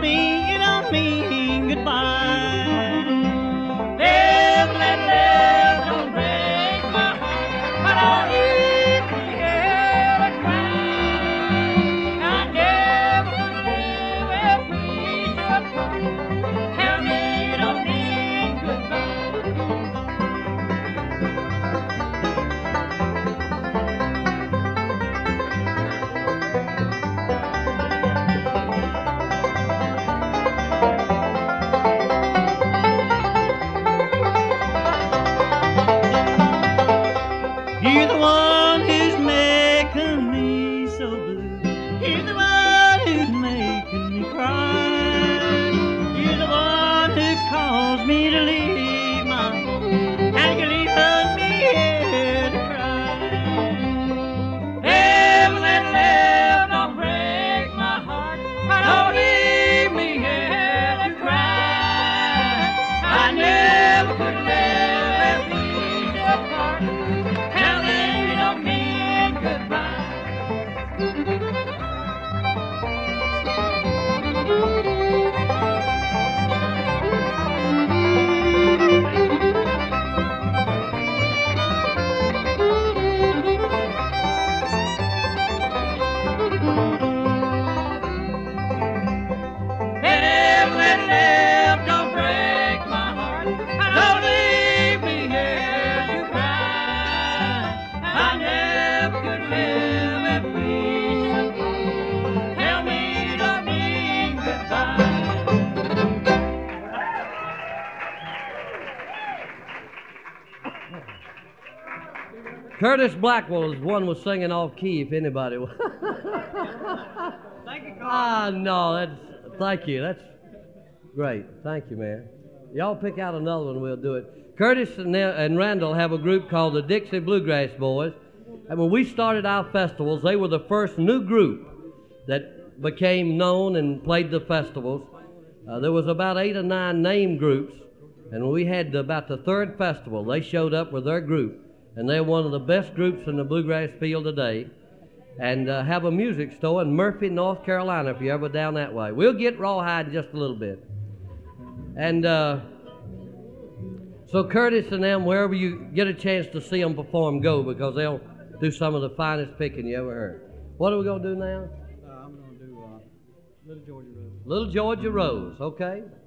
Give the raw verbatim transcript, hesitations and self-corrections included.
mean, it don't mean goodbye. Live, let live, don't break my heart, but don't leave me here to cry. I never could live if we should part. Tell me it don't mean goodbye. You're the one who's making me so blue. You're the one who's making me cry. You're the one who caused me to leave my home, and you're leaving me here to cry. Live, let live, don't break my heart, don't leave me here to cry. I never could live if we should part. Tell me you don't mean goodbye. Live, let live, don't break my heart, don't leave me here to cry. I never could live if we should part. Tell me you don't mean goodbye. Curtis Blackwell is one was singing off key, if anybody was. Thank you, Carl. Ah, no, that's, thank you. That's great. Thank you, man. Y'all pick out another one, we'll do it. Curtis and, and Randall have a group called the Dixie Bluegrass Boys. And when we started our festivals, they were the first new group that became known and played the festivals. Uh, there was about eight or nine name groups. And when we had the, about the third festival, they showed up with their group. And they're one of the best groups in the bluegrass field today. And uh, have a music store in Murphy, North Carolina, if you're ever down that way. We'll get rawhide in just a little bit. And uh, so Curtis and them, wherever you get a chance to see them perform, go, because they'll do some of the finest picking you ever heard. What are we going to do now? Uh, I'm going to do uh, Little Georgia Rose. Little Georgia Rose, okay?